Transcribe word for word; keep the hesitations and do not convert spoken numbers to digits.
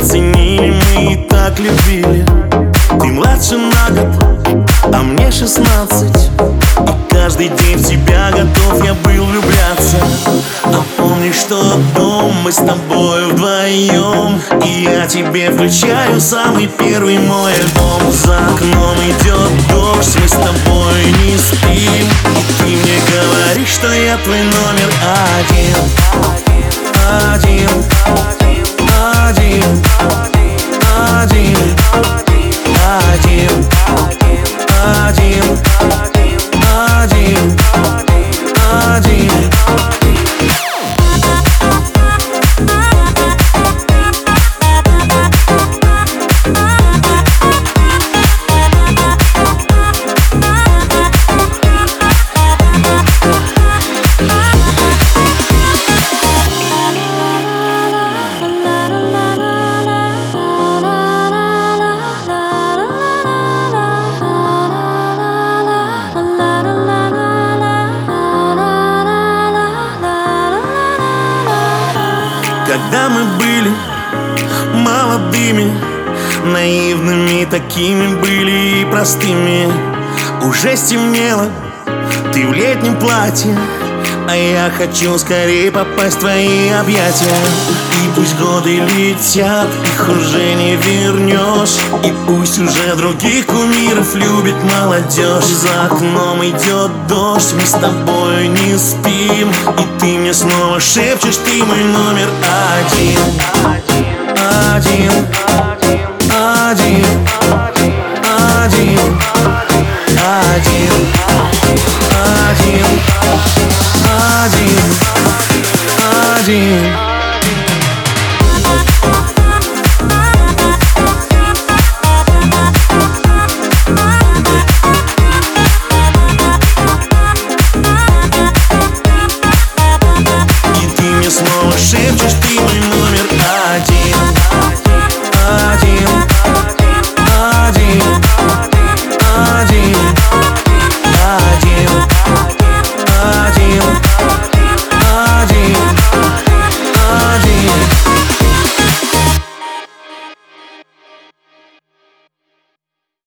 ценили, мы и так любили. Ты младше на год, а мне шестнадцать. И каждый день в тебя готов я был влюбляться. А помнишь тот дом, мы с тобой вдвоем, и я тебе включаю самый первый мой альбом. За окном идет дождь, мы с тобой не спим, и ты мне говоришь, что я твой номер один. Один, один, один, один, один, один, один. Когда мы были молодыми, наивными такими были и простыми, уже стемнело, ты в летнем платье, а я хочу скорее попасть в твои объятия. И пусть годы летят, их уже не вернешь, и пусть уже других кумиров любит молодежь. За окном идет дождь, мы с тобой не спим, и ты мне снова шепчешь, ты мой номер один. Один, один, один, один, один, один, один. И ты мне снова шепчешь, ты